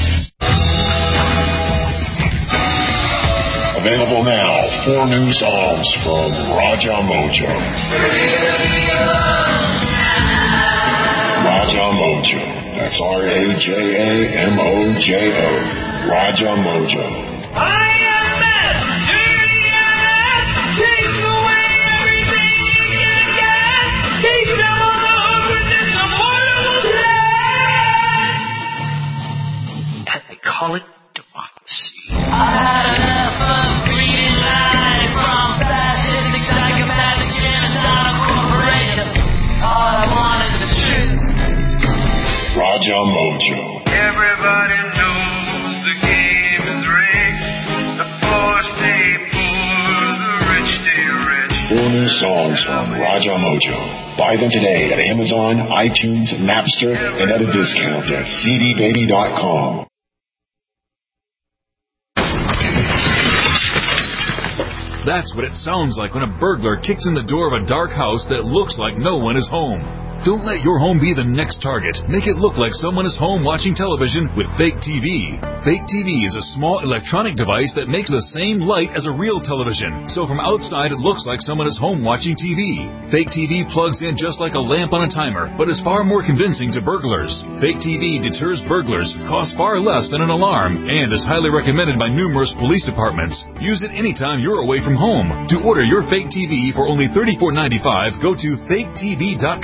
Available now, four new songs from Raja Mojo. Raja Mojo. That's R A J A M O J O. Raja Mojo. I am mad. Take away everything you can get. Take them all over this immortal death. They call it democracy. I had enough of greedy lies from fascistic, psychopathic, genocidal corporations. All I want is the truth. Raja Mojo. Everybody knows the game is rigged. The poor stay poor, the rich stay rich. Four new songs from Raja Mojo. Buy them today at Amazon, iTunes, Napster, and at a discount at C D baby dot com. That's what it sounds like when a burglar kicks in the door of a dark house that looks like no one is home. Don't let your home be the next target. Make it look like someone is home watching television with Fake T V. Fake T V is a small electronic device that makes the same light as a real television. So from outside, it looks like someone is home watching T V. Fake T V plugs in just like a lamp on a timer, but is far more convincing to burglars. Fake T V deters burglars, costs far less than an alarm, and is highly recommended by numerous police departments. Use it anytime you're away from home. To order your Fake T V for only thirty-four ninety-five, go to Fake T V dot com.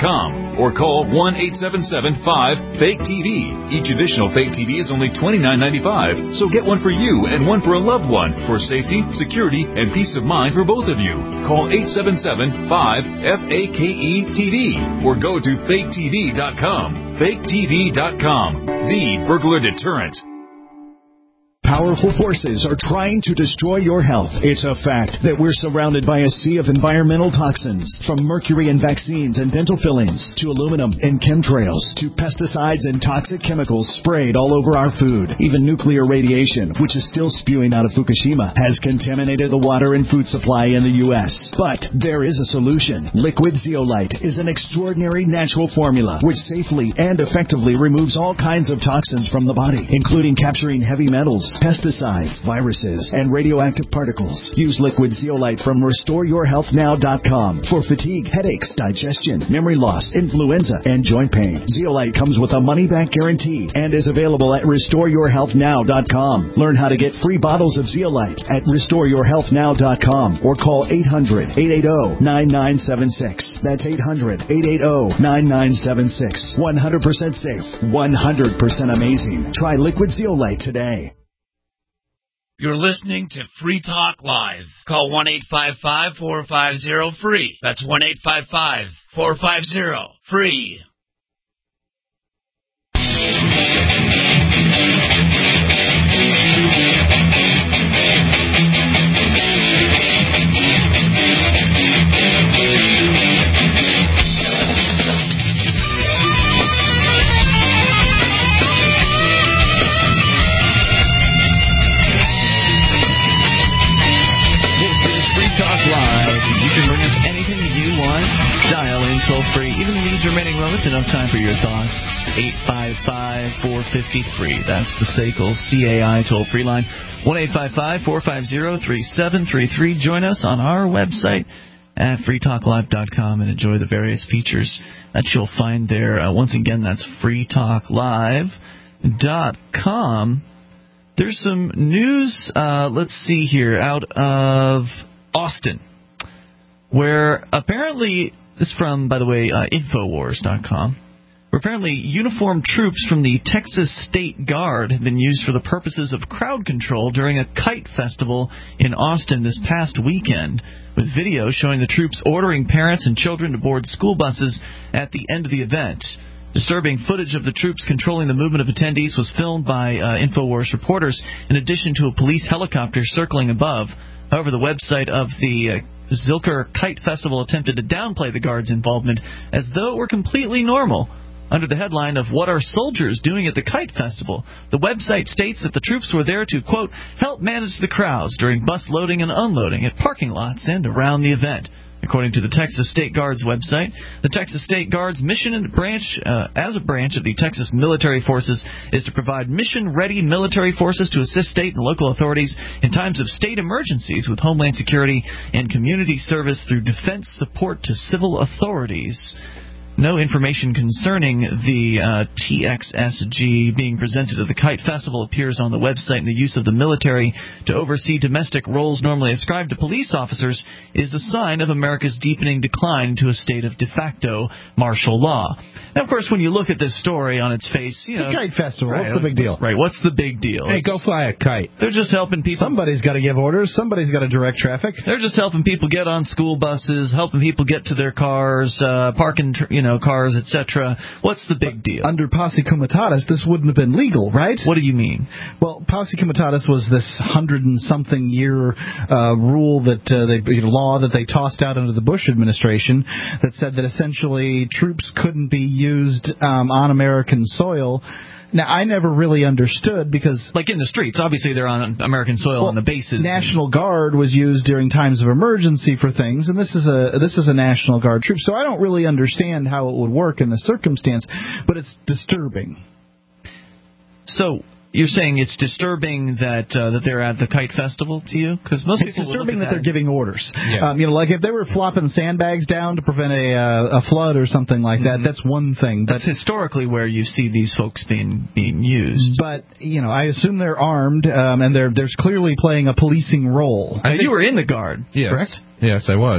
or call one eight seven seven five fake T V. Each additional fake T V is only twenty-nine ninety-five, so get one for you and one for a loved one for safety, security, and peace of mind for both of you. Call eight seven seven five F A K E T V or go to fake T V dot com. fake T V dot com, the burglar deterrent. Powerful forces are trying to destroy your health. It's a fact that we're surrounded by a sea of environmental toxins, from mercury in vaccines and dental fillings, to aluminum in chemtrails, to pesticides and toxic chemicals sprayed all over our food. Even nuclear radiation, which is still spewing out of Fukushima, has contaminated the water and food supply in the U S. But there is a solution. Liquid Zeolite is an extraordinary natural formula which safely and effectively removes all kinds of toxins from the body, including capturing heavy metals, pesticides, viruses, and radioactive particles. Use Liquid Zeolite from restore your health now dot com for fatigue, headaches, digestion, memory loss, influenza, and joint pain. Zeolite comes with a money-back guarantee and is available at restore your health now dot com. Learn how to get free bottles of Zeolite at restore your health now dot com or call eight hundred, eight eight zero, nine nine seven six. That's eight hundred, eight eight zero, nine nine seven six. one hundred percent safe, one hundred percent amazing. Try Liquid Zeolite today. You're listening to Free Talk Live. Call one eight five five, four five zero, free. That's one eight five five, four five zero, free. Toll-free, even in these remaining moments, enough time for your thoughts. eight five five, four five zero, that's the S A C L C A I toll-free line. one eight five five, four five zero, three seven three three. Join us on our website at free talk live dot com and enjoy the various features that you'll find there. Uh, once again, that's free talk live dot com. There's some news, uh, let's see here, out of Austin, where apparently... This is from, by the way, uh, Infowars dot com. Where apparently uniformed troops from the Texas State Guard have been used for the purposes of crowd control during a kite festival in Austin this past weekend, with video showing the troops ordering parents and children to board school buses at the end of the event. Disturbing footage of the troops controlling the movement of attendees was filmed by uh, Infowars reporters, in addition to a police helicopter circling above. However, the website of the... Uh, Zilker Kite Festival attempted to downplay the Guards' involvement as though it were completely normal. Under the headline of What Are Soldiers Doing at the Kite Festival?, the website states that the troops were there to, quote, help manage the crowds during bus loading and unloading at parking lots and around the event. According to the Texas State Guard's website, the Texas State Guard's mission and branch, uh, as a branch of the Texas Military Forces, is to provide mission-ready military forces to assist state and local authorities in times of state emergencies with homeland security and community service through defense support to civil authorities. No information concerning the uh, T X S G being presented at the Kite Festival appears on the website, and the use of the military to oversee domestic roles normally ascribed to police officers is a sign of America's deepening decline to a state of de facto martial law. And, of course, when you look at this story on its face, you it's know... It's a kite festival. Right, what's the big deal? Right, what's the big deal? Hey, go fly a kite. They're just helping people... Somebody's got to give orders. Somebody's got to direct traffic. They're just helping people get on school buses, helping people get to their cars, uh, parking, you know, cars, et cetera. What's the big deal? Under Posse Comitatus, this wouldn't have been legal, right? What do you mean? Well, Posse Comitatus was this hundred and something year uh, rule that uh, they you know, law that they tossed out under the Bush administration that said that essentially troops couldn't be used um, on American soil. Now, I never really understood because... Like in the streets. Obviously, they're on American soil well, on the bases. National Guard was used during times of emergency for things, and this is a this is a National Guard troop. So I don't really understand how it would work in the circumstance, but it's disturbing. So... You're saying it's disturbing that uh, that they're at the kite festival to you? Because most it's people disturbing would look at that, that they're giving orders. Yeah. Um, you know, like if they were flopping sandbags down to prevent a uh, a flood or something like that, mm-hmm. that's one thing. That's but, historically where you see these folks being being used. But you know, I assume they're armed um, and they're there's clearly playing a policing role. I think, you were in the Guard, yes. correct? Yes, I was.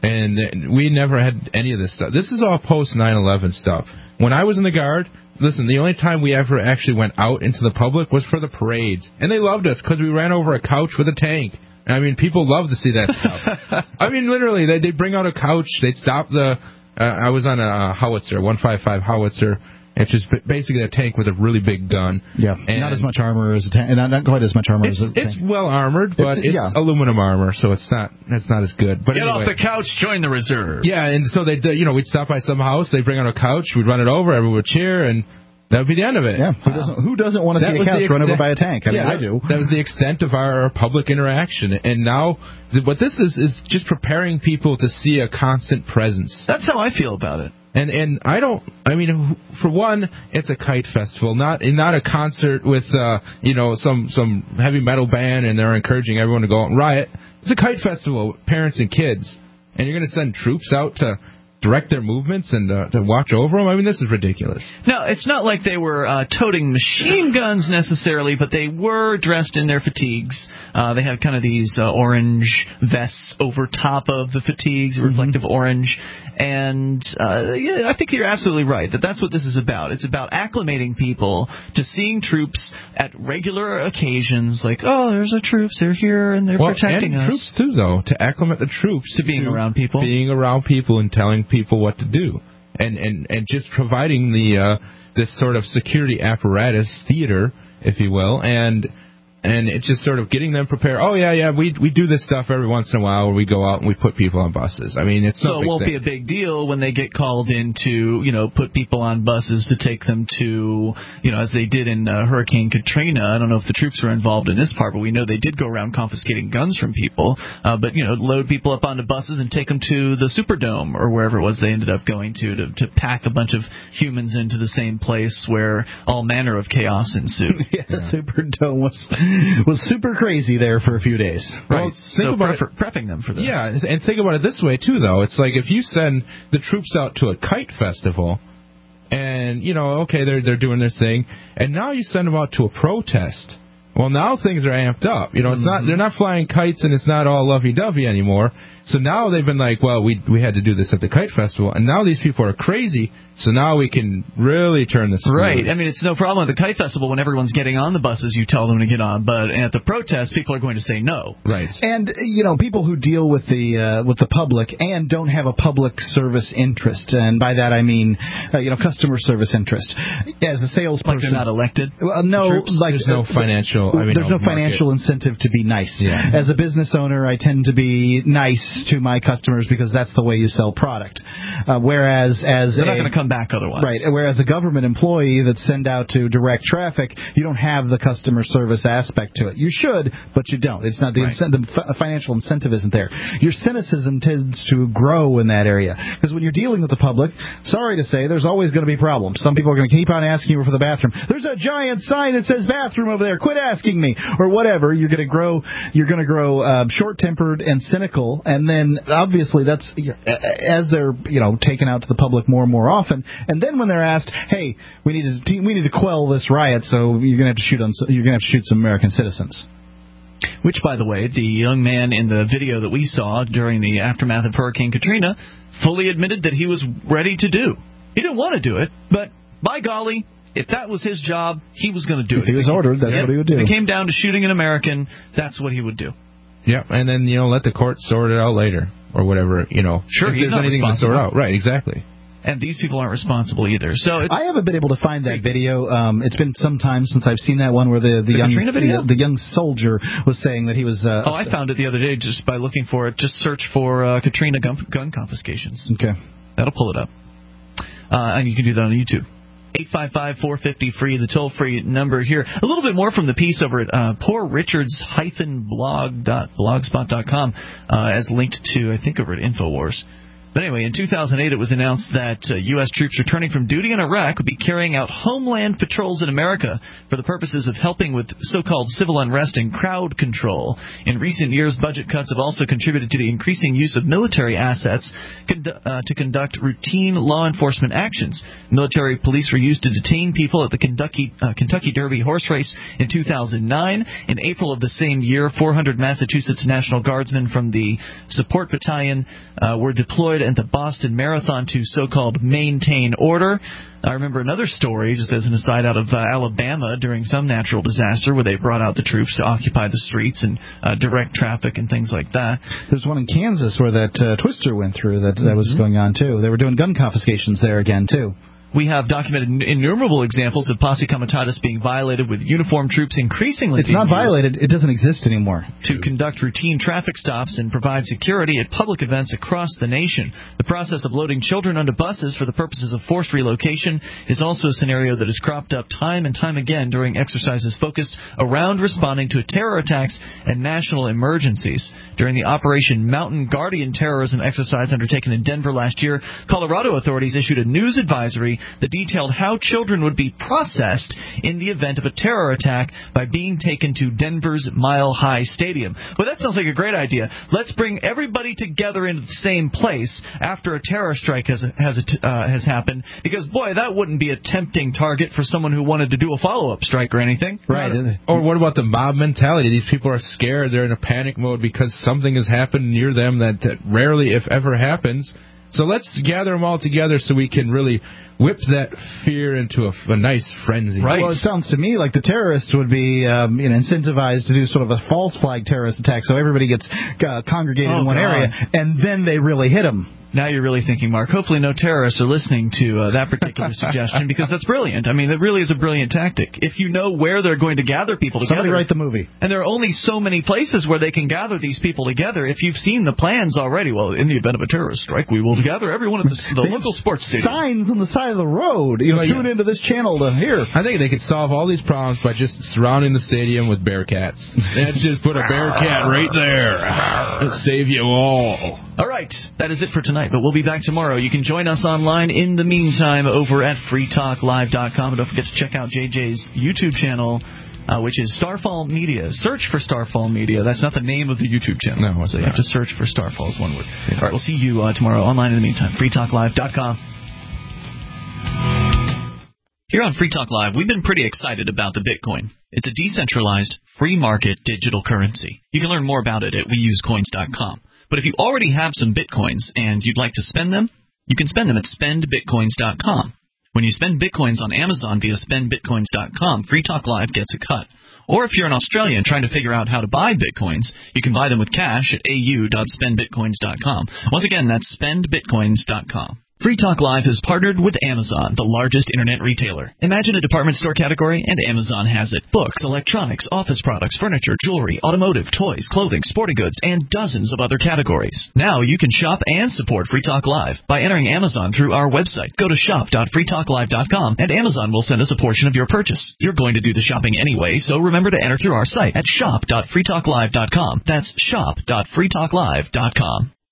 And we never had any of this stuff. This is all post nine eleven stuff. When I was in the Guard, listen, the only time we ever actually went out into the public was for the parades. And they loved us because we ran over a couch with a tank. I mean, people love to see that stuff. I mean, literally, they, they'd bring out a couch. They'd stop the... Uh, I was on a howitzer, one fifty-five howitzer. It's just basically a tank with a really big gun. Yeah, and not as much armor as a tank. Not, not quite as much armor it's, as a tank. It's well armored, but it's, it's yeah. aluminum armor, so it's not it's not as good. But Get anyway. off the couch, join the reserve. Yeah, and so they, you know, we'd stop by some house, they'd bring out a couch, we'd run it over, everyone would cheer, and that would be the end of it. Yeah, who doesn't who doesn't want to That see a was couch the run over extent- by a tank? I mean, yeah, I do. That was the extent of our public interaction, and now th- what this is is just preparing people to see a constant presence. That's how I feel about it. And and I don't. I mean, for one, it's a kite festival, not not a concert with uh, you know some some heavy metal band, and they're encouraging everyone to go out and riot. It's a kite festival with parents and kids, and you're going to send troops out to direct their movements and uh, to watch over them. I mean, this is ridiculous. No, it's not like they were uh, toting machine guns necessarily, but they were dressed in their fatigues. Uh, they have kind of these uh, orange vests over top of the fatigues, reflective mm-hmm. orange. And uh, yeah, I think you're absolutely right that that's what this is about. It's about acclimating people to seeing troops at regular occasions, like, oh, there's the troops, they're here, and they're well, protecting and us. Troops too, though, to acclimate the troops to being to around people, being around people, and telling people what to do, and and and just providing the uh, this sort of security apparatus, theater, if you will, and. And it's just sort of getting them prepared. Oh, yeah, yeah, we we do this stuff every once in a while where we go out and we put people on buses. I mean, it's So no it big won't thing. be a big deal when they get called in to, you know, put people on buses to take them to, you know, as they did in uh, Hurricane Katrina. I don't know if the troops were involved in this part, but we know they did go around confiscating guns from people. Uh, but, you know, load people up onto buses and take them to the Superdome or wherever it was they ended up going to, to, to pack a bunch of humans into the same place where all manner of chaos ensued. yeah, yeah. Superdome was... was super crazy there for a few days. Right. Well, think so about pre- prepping them for this. Yeah, and think about it this way, too, though. It's like if you send the troops out to a kite festival, and, you know, okay, they're they're doing their thing, and now you send them out to a protest. Well, now things are amped up. You know, it's mm-hmm. not they're not flying kites, and it's not all lovey-dovey anymore. So now they've been like, well, we we had to do this at the kite festival, and now these people are crazy. So now we can really turn this right. loose. I mean, it's no problem at the kite festival when everyone's getting on the buses. You tell them to get on, but at the protest, people are going to say no. Right. And you know, people who deal with the uh, with the public and don't have a public service interest, and by that I mean, uh, you know, customer service interest. As a salesperson, like they're not elected. Well, no, Troops, like there's no financial. I mean, there's no, no financial incentive to be nice. Yeah. As a business owner, I tend to be nice to my customers because that's the way you sell product. Uh, whereas, as they're a, not going to come back otherwise. Right. Whereas a government employee that's sent out to direct traffic, you don't have the customer service aspect to it. You should, but you don't. It's not the, right. incentive, the financial incentive isn't there. Your cynicism tends to grow in that area because when you're dealing with the public, sorry to say, there's always going to be problems. Some people are going to keep on asking you for the bathroom. There's a giant sign that says bathroom over there. Quit asking me, or whatever. You're going to grow. You're going to grow uh, short-tempered and cynical, and then obviously that's as they're you know taken out to the public more and more often, and then when they're asked, "Hey, we need to we need to quell this riot, so you're going to have to shoot on you're going to have to shoot some American citizens." Which, by the way, the young man in the video that we saw during the aftermath of Hurricane Katrina fully admitted that he was ready to do. He didn't want to do it, but by golly, if that was his job, he was going to do if it. If he was ordered, that's yep. what he would do. If it came down to shooting an American, that's what he would do. Yep, and then, you know, let the court sort it out later, or whatever, you know. Sure, if he's there's not anything to sort out. Right, exactly. And these people aren't responsible either. So it's I haven't been able to find that video. Um, it's been some time since I've seen that one where the, the, the young the, the young soldier was saying that he was. Uh, oh, I found it the other day just by looking for it. Just search for uh, Katrina gun, gun confiscations. Okay, that'll pull it up, uh, and you can do that on YouTube. eight five five, four five zero, free, the toll-free number here. A little bit more from the piece over at uh, poor richards dash blog dot blogspot dot com, uh, as linked to, I think, over at InfoWars. But anyway, in two thousand eight, it was announced that uh, U S troops returning from duty in Iraq would be carrying out homeland patrols in America for the purposes of helping with so-called civil unrest and crowd control. In recent years, budget cuts have also contributed to the increasing use of military assets condu- uh, to conduct routine law enforcement actions. Military police were used to detain people at the Kentucky, uh, Kentucky Derby horse race in two thousand nine. In April of the same year, four hundred Massachusetts National Guardsmen from the Support Battalion uh, were deployed at the Boston Marathon to so-called maintain order. I remember another story, just as an aside, out of uh, Alabama during some natural disaster where they brought out the troops to occupy the streets and uh, direct traffic and things like that. There's one in Kansas where that uh, twister went through that, that mm-hmm. was going on, too. They were doing gun confiscations there again, too. We have documented innumerable examples of posse comitatus being violated, with uniformed troops increasingly It's not violated. It doesn't exist anymore. To conduct routine traffic stops and provide security at public events across the nation. The process of loading children onto buses for the purposes of forced relocation is also a scenario that has cropped up time and time again during exercises focused around responding to terror attacks and national emergencies. During the Operation Mountain Guardian terrorism exercise undertaken in Denver last year, Colorado authorities issued a news advisory that detailed how children would be processed in the event of a terror attack by being taken to Denver's Mile High Stadium. Well, that sounds like a great idea. Let's bring everybody together into the same place after a terror strike has has uh, has happened, because, boy, that wouldn't be a tempting target for someone who wanted to do a follow-up strike or anything. Right. Or what about the mob mentality? These people are scared. They're in a panic mode because something has happened near them that, that rarely, if ever, happens. So let's gather them all together so we can really whip that fear into a, a nice frenzy. Right. Well, it sounds to me like the terrorists would be um, you know, incentivized to do sort of a false flag terrorist attack, so everybody gets uh, congregated oh, in one God. area, and then they really hit them. Now you're really thinking, Mark. Hopefully no terrorists are listening to uh, that particular suggestion, because that's brilliant. I mean, it really is a brilliant tactic. If you know where they're going to gather people together. Somebody write the movie. And there are only so many places where they can gather these people together. If you've seen the plans already, well, in the event of a terrorist strike, we will gather everyone at the, the local sports stadium. Signs on the side of the road. You know, well, tune yeah. into this channel to hear. I think they could solve all these problems by just surrounding the stadium with Bearcats. And just put a Bearcat right there. It'll save you all. All right. That is it for tonight, but we'll be back tomorrow. You can join us online in the meantime over at free talk live dot com. And don't forget to check out J J's YouTube channel, uh, which is Starfall Media. Search for Starfall Media. That's not the name of the YouTube channel. No, so you have to search for Starfall as one word. Yeah. All right, we'll see you uh, tomorrow online in the meantime. free talk live dot com. Here on Free Talk Live, we've been pretty excited about the Bitcoin. It's a decentralized, free market digital currency. You can learn more about it at we use coins dot com. But if you already have some Bitcoins and you'd like to spend them, you can spend them at spend bitcoins dot com. When you spend Bitcoins on Amazon via spend bitcoins dot com, Free Talk Live gets a cut. Or if you're an Australian trying to figure out how to buy Bitcoins, you can buy them with cash at a u dot spend bitcoins dot com. Once again, that's spend bitcoins dot com. Free Talk Live has partnered with Amazon, the largest internet retailer. Imagine a department store category, and Amazon has it. Books, electronics, office products, furniture, jewelry, automotive, toys, clothing, sporting goods, and dozens of other categories. Now you can shop and support Free Talk Live by entering Amazon through our website. Go to shop dot free talk live dot com, and Amazon will send us a portion of your purchase. You're going to do the shopping anyway, so remember to enter through our site at shop dot free talk live dot com. That's shop dot free talk live dot com.